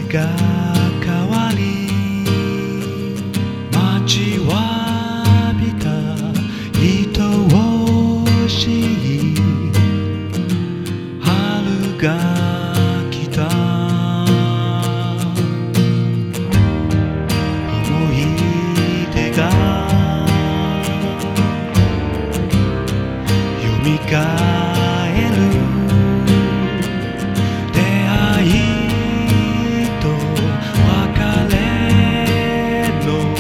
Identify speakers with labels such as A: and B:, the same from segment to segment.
A: が変わり待ちわびた愛おしい春が来た思い出がよみがえる出会いと別れの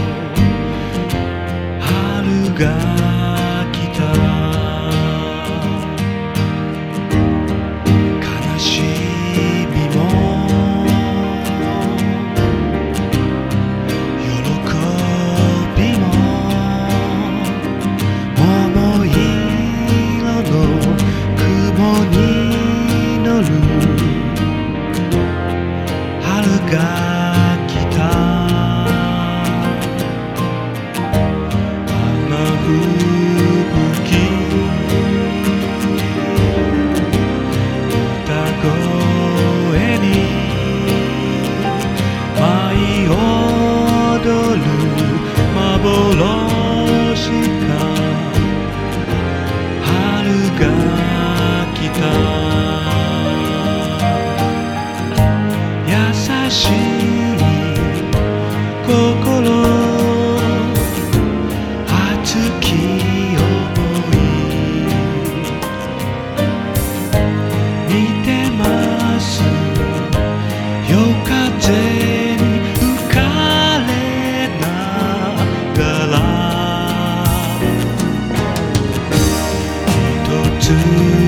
A: 春が来た悲しみも喜びも桃色の雲に乗る春が来た花吹雪歌声に舞い踊る幻が春が来た優しい心熱き想い見てます夜風に吹かれながら一つ